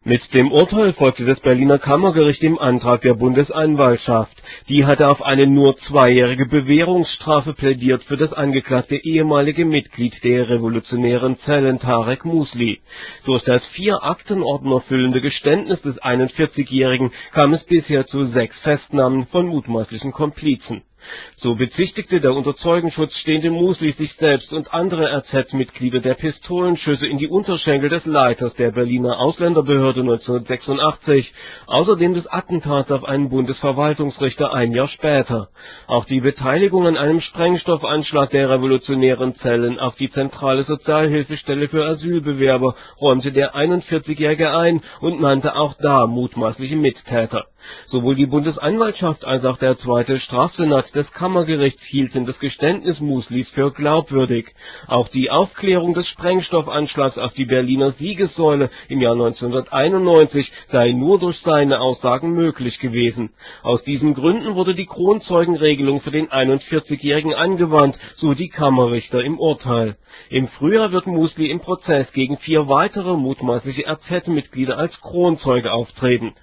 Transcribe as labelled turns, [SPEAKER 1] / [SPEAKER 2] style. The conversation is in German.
[SPEAKER 1] Mit dem Urteil folgte das Berliner Kammergericht dem Antrag der Bundesanwaltschaft. Die hatte auf eine nur 2-jährige Bewährungsstrafe plädiert für das angeklagte ehemalige Mitglied der revolutionären Zellen Tarek Musli. Durch das 4 Aktenordner füllende Geständnis des 41-Jährigen kam es bisher zu 6 Festnahmen von mutmaßlichen Komplizen. So bezichtigte der unter Zeugenschutz stehende Musli sich selbst und andere RZ-Mitglieder der Pistolenschüsse in die Unterschenkel des Leiters der Berliner Ausländerbehörde 1986, außerdem des Attentats auf einen Bundesverwaltungsrichter ein Jahr später. Auch die Beteiligung an einem Sprengstoffanschlag der revolutionären Zellen auf die zentrale Sozialhilfestelle für Asylbewerber räumte der 41-Jährige ein und nannte auch da mutmaßliche Mittäter. Sowohl die Bundesanwaltschaft als auch der Zweite Strafsenat des Kammergerichts hielten das Geständnis Muslis für glaubwürdig. Auch die Aufklärung des Sprengstoffanschlags auf die Berliner Siegessäule im Jahr 1991 sei nur durch seine Aussagen möglich gewesen. Aus diesen Gründen wurde die Kronzeugenregelung für den 41-Jährigen angewandt, so die Kammerrichter im Urteil. Im Frühjahr wird Musli im Prozess gegen 4 weitere mutmaßliche RZ-Mitglieder als Kronzeuge auftreten